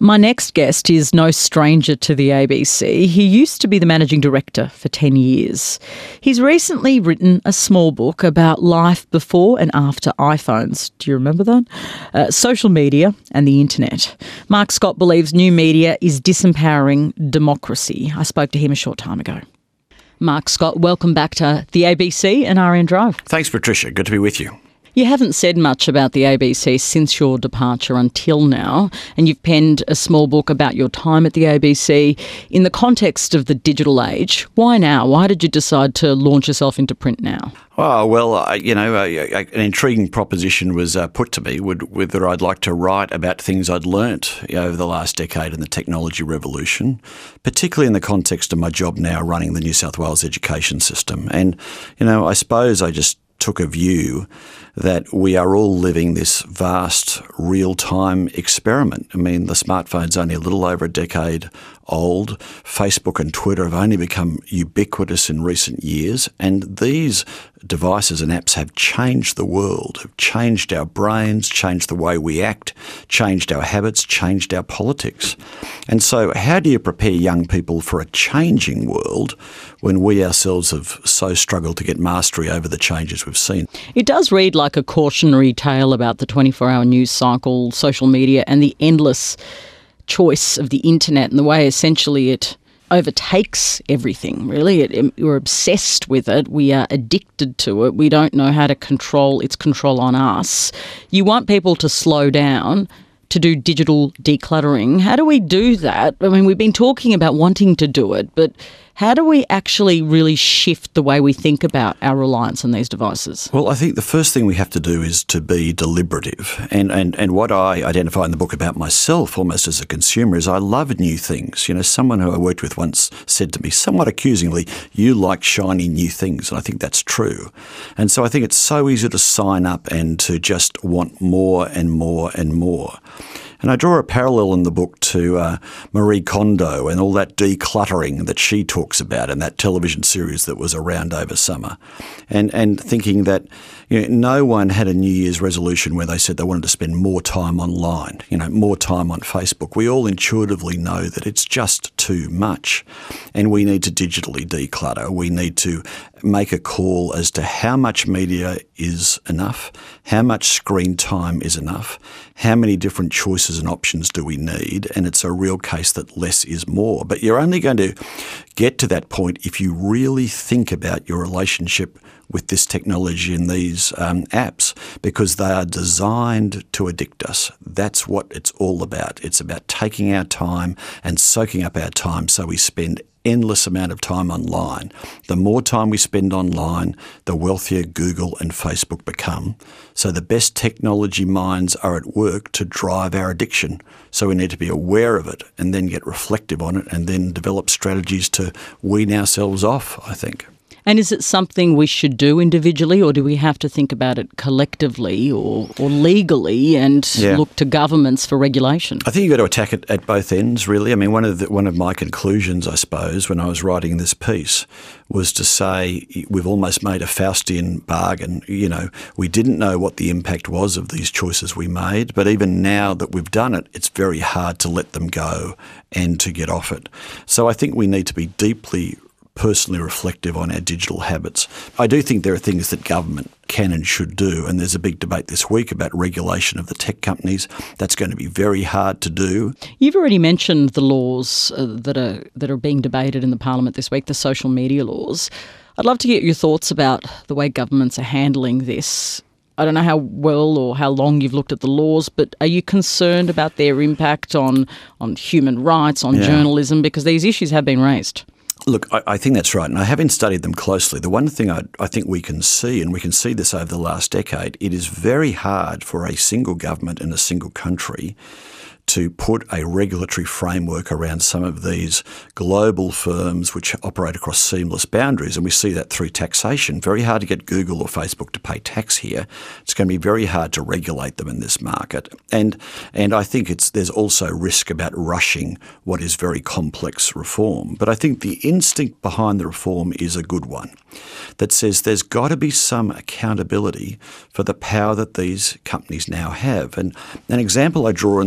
My next guest is no stranger to the ABC. He used to be the managing director for 10 years. He's recently written a small book about life before and after iPhones. Do you remember that? Social media and the internet. Mark Scott believes new media is disempowering democracy. I spoke to him a short time ago. Mark Scott, welcome back to the ABC and RN Drive. Thanks, Patricia. Good to be with you. You haven't said much about the ABC since your departure until now, and you've penned a small book about your time at the ABC in the context of the digital age. Why now? Why did you decide to launch yourself into print now? Oh, well, an intriguing proposition was put to me whether I'd like to write about things I'd learnt over the last decade in the technology revolution, particularly in the context of my job now running the New South Wales education system. And, I suppose I just took a view that we are all living this vast real-time experiment. I mean, the smartphone's only a little over a decade old. Facebook and Twitter have only become ubiquitous in recent years, and these devices and apps have changed the world, have changed our brains, changed the way we act, changed our habits, changed our politics. And so how do you prepare young people for a changing world when we ourselves have so struggled to get mastery over the changes we've seen? It does read like a cautionary tale about the 24-hour news cycle, social media, and the endless choice of the internet and the way essentially it overtakes everything, really. We're obsessed with it. We are addicted to it. We don't know how to control its control on us. You want people to slow down, to do digital decluttering. How do we do that? I mean, we've been talking about wanting to do it, but how do we actually really shift the way we think about our reliance on these devices? Well, I think the first thing we have to do is to be deliberative. And what I identify in the book about myself almost as a consumer is I love new things. Someone who I worked with once said to me somewhat accusingly, "You like shiny new things." And I think that's true. And so I think it's so easy to sign up and to just want more and more and more. And I draw a parallel in the book to Marie Kondo and all that decluttering that she talks about in that television series that was around over summer. And thinking that no one had a New Year's resolution where they said they wanted to spend more time online, more time on Facebook. We all intuitively know that it's just too much and we need to digitally declutter. We need to make a call as to how much media is enough, how much screen time is enough, how many different choices and options do we need, and it's a real case that less is more. But you're only going to get to that point if you really think about your relationship with this technology and these apps, because they are designed to addict us. That's what it's all about. It's about taking our time and soaking up our time so we spend endless amount of time online. The more time we spend online, the wealthier Google and Facebook become. So the best technology minds are at work to drive our addiction. So we need to be aware of it and then get reflective on it and then develop strategies to wean ourselves off, I think. And is it something we should do individually, or do we have to think about it collectively or legally and look to governments for regulation? I think you've got to attack it at both ends, really. I mean, one of my conclusions, I suppose, when I was writing this piece was to say we've almost made a Faustian bargain. We didn't know what the impact was of these choices we made, but even now that we've done it, it's very hard to let them go and to get off it. So I think we need to be deeply personally reflective on our digital habits. I do think there are things that government can and should do, and there's a big debate this week about regulation of the tech companies. That's going to be very hard to do. You've already mentioned the laws that are being debated in the Parliament this week, the social media laws. I'd love to get your thoughts about the way governments are handling this. I don't know how well or how long you've looked at the laws, but are you concerned about their impact on human rights, on journalism? Because these issues have been raised. Look, I think that's right, and I haven't studied them closely. The one thing I think we can see, and we can see this over the last decade, it is very hard for a single government in a single country to put a regulatory framework around some of these global firms which operate across seamless boundaries. And we see that through taxation. Very hard to get Google or Facebook to pay tax here. It's going to be very hard to regulate them in this market. And I think there's also risk about rushing what is very complex reform. But I think the instinct behind the reform is a good one that says there's got to be some accountability for the power that these companies now have. And an example I draw in the book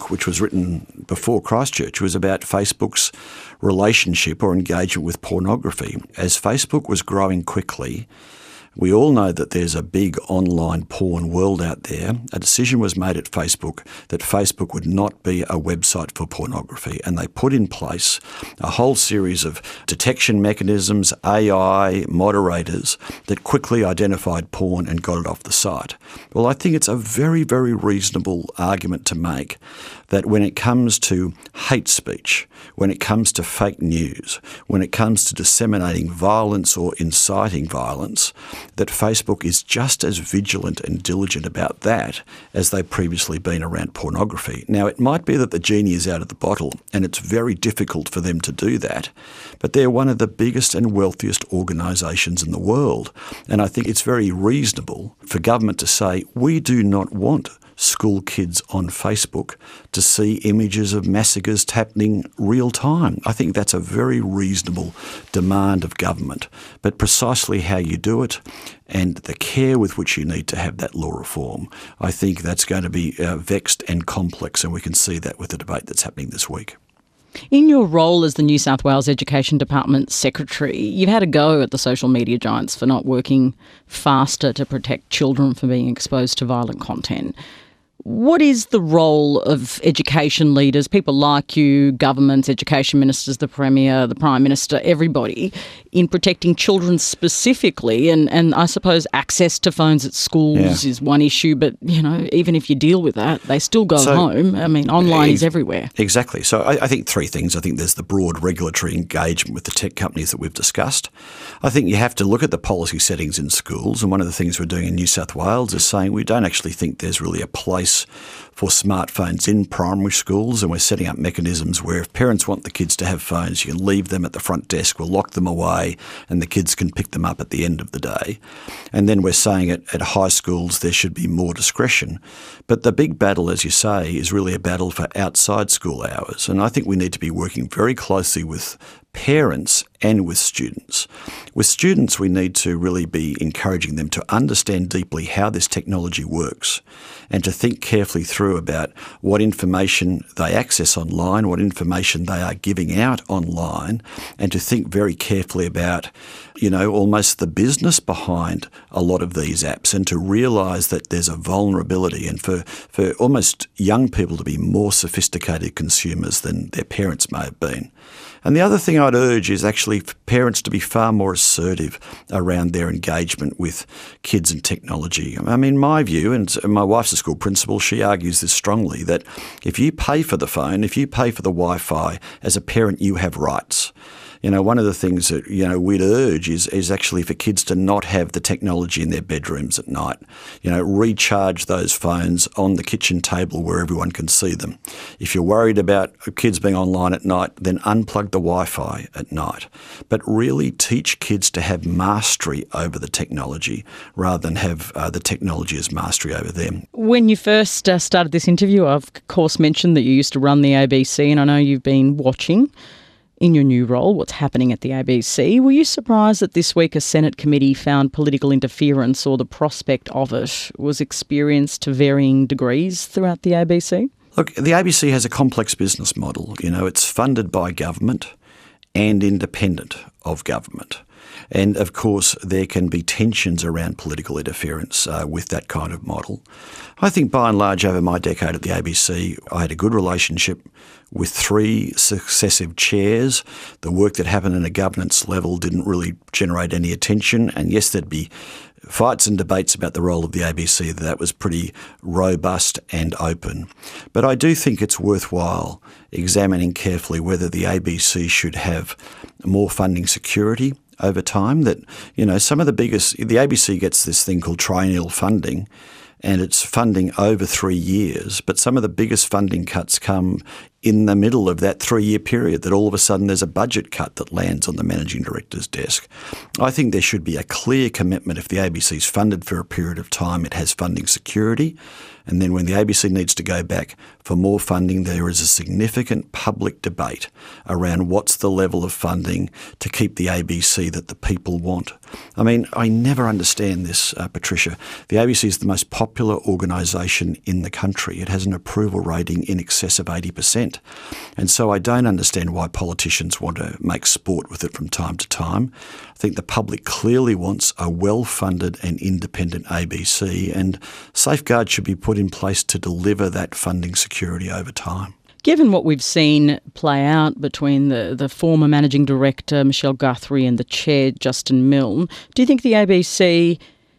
book, which was written before Christchurch, was about Facebook's relationship or engagement with pornography. As Facebook was growing quickly, we all know that there's a big online porn world out there. A decision was made at Facebook that Facebook would not be a website for pornography, and they put in place a whole series of detection mechanisms, AI, moderators that quickly identified porn and got it off the site. Well, I think it's a very, very reasonable argument to make that when it comes to hate speech, when it comes to fake news, when it comes to disseminating violence or inciting violence, that Facebook is just as vigilant and diligent about that as they've previously been around pornography. Now, it might be that the genie is out of the bottle and it's very difficult for them to do that, but they're one of the biggest and wealthiest organisations in the world. And I think it's very reasonable for government to say, we do not want school kids on Facebook to see images of massacres happening real time. I think that's a very reasonable demand of government. But precisely how you do it and the care with which you need to have that law reform, I think that's going to be vexed and complex, and we can see that with the debate that's happening this week. In your role as the New South Wales Education Department Secretary, you've had a go at the social media giants for not working faster to protect children from being exposed to violent content. What is the role of education leaders, people like you, governments, education ministers, the Premier, the Prime Minister, everybody, in protecting children specifically? And I suppose access to phones at schools is one issue, but, you know, even if you deal with that, they still go home. I mean, online is everywhere. Exactly. So I think three things. I think there's the broad regulatory engagement with the tech companies that we've discussed. I think you have to look at the policy settings in schools, and one of the things we're doing in New South Wales is saying we don't actually think there's really a place for smartphones in primary schools, and we're setting up mechanisms where if parents want the kids to have phones, you can leave them at the front desk, we'll lock them away, and the kids can pick them up at the end of the day. And then we're saying at high schools there should be more discretion. But the big battle, as you say, is really a battle for outside school hours, and I think we need to be working very closely with parents and with students. With students, we need to really be encouraging them to understand deeply how this technology works and to think carefully through about what information they access online, what information they are giving out online, and to think very carefully about, you know, almost the business behind a lot of these apps, and to realise that there's a vulnerability, and for almost young people to be more sophisticated consumers than their parents may have been. And the other thing I'd urge is actually for parents to be far more assertive around their engagement with kids and technology. I mean, my view, and my wife's a school principal, she argues this strongly, that if you pay for the phone, if you pay for the Wi-Fi, as a parent you have rights. You know, one of the things that, you know, we'd urge is actually for kids to not have the technology in their bedrooms at night. You know, recharge those phones on the kitchen table where everyone can see them. If you're worried about kids being online at night, then unplug the Wi-Fi at night. But really teach kids to have mastery over the technology rather than have the technology as mastery over them. When you first started this interview, I've of course mentioned that you used to run the ABC, and I know you've been watching in your new role what's happening at the ABC. Were you surprised that this week a Senate committee found political interference, or the prospect of it, was experienced to varying degrees throughout the ABC? Look, the ABC has a complex business model. You know, it's funded by government and independent of government. And of course, there can be tensions around political interference with that kind of model. I think by and large over my decade at the ABC, I had a good relationship with three successive chairs. The work that happened at a governance level didn't really generate any attention. And yes, there'd be fights and debates about the role of the ABC. That was pretty robust and open. But I do think it's worthwhile examining carefully whether the ABC should have more funding security over time. That, you know, some of the ABC gets this thing called triennial funding, and it's funding over 3 years, but some of the biggest funding cuts come in the middle of that 3-year period that all of a sudden there's a budget cut that lands on the managing director's desk. I think there should be a clear commitment. If the ABC is funded for a period of time, it has funding security. And then when the ABC needs to go back for more funding, there is a significant public debate around what's the level of funding to keep the ABC that the people want. I mean, I never understand this, Patricia. The ABC is the most popular organisation in the country. It has an approval rating in excess of 80%. And so I don't understand why politicians want to make sport with it from time to time. I think the public clearly wants a well-funded and independent ABC, and safeguards should be put in place to deliver that funding security over time. Given what we've seen play out between the former managing director, Michelle Guthrie, and the chair, Justin Milne, do you think the ABC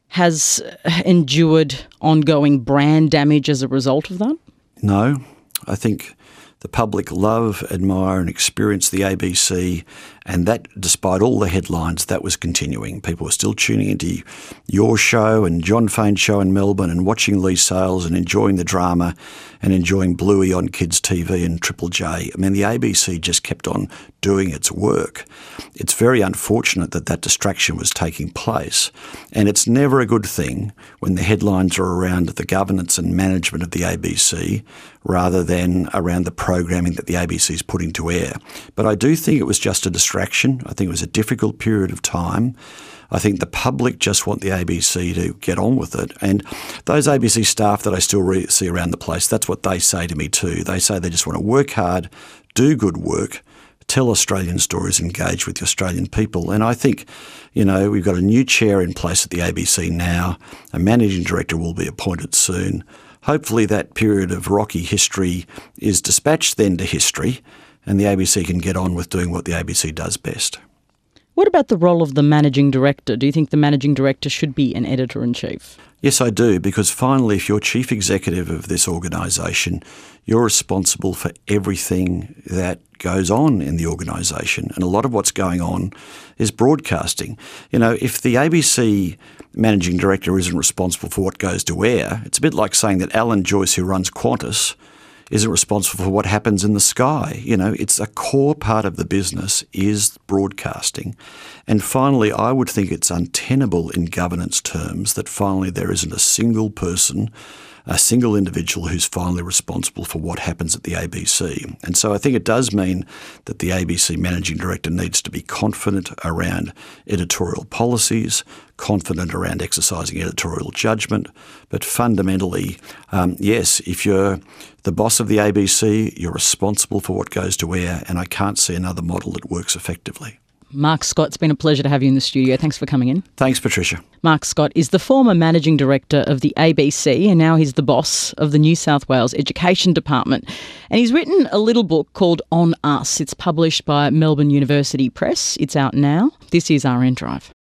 has endured ongoing brand damage as a result of that? No. I think the public love, admire and experience the ABC, and that, despite all the headlines, that was continuing. People were still tuning into your show and John Fane's show in Melbourne and watching Lee Sales and enjoying the drama and enjoying Bluey on Kids TV and Triple J. I mean, the ABC just kept on doing its work. It's very unfortunate that that distraction was taking place, and it's never a good thing when the headlines are around the governance and management of the ABC rather than around the programming that the ABC is putting to air. But I do think it was just a distraction. I think it was a difficult period of time. I think the public just want the ABC to get on with it. And those ABC staff that I still see around the place, that's what they say to me too. They say they just want to work hard, do good work, tell Australian stories, engage with the Australian people. And I think, we've got a new chair in place at the ABC now. A managing director will be appointed soon. Hopefully that period of rocky history is dispatched then to history, and the ABC can get on with doing what the ABC does best. What about the role of the managing director? Do you think the managing director should be an editor-in-chief? Yes, I do, because finally, if you're chief executive of this organisation, you're responsible for everything that goes on in the organisation. And a lot of what's going on is broadcasting. If the ABC managing director isn't responsible for what goes to air, it's a bit like saying that Alan Joyce, who runs Qantas, isn't responsible for what happens in the sky. It's a core part of the business is broadcasting. And finally, I would think it's untenable in governance terms that finally there isn't a single person, a single individual who's finally responsible for what happens at the ABC. And so I think it does mean that the ABC managing director needs to be confident around editorial policies, confident around exercising editorial judgment, but fundamentally, yes, if you're the boss of the ABC, you're responsible for what goes to air, and I can't see another model that works effectively. Mark Scott, it's been a pleasure to have you in the studio. Thanks for coming in. Thanks, Patricia. Mark Scott is the former managing director of the ABC, and now he's the boss of the New South Wales Education Department. And he's written a little book called On Us. It's published by Melbourne University Press. It's out now. This is RN Drive.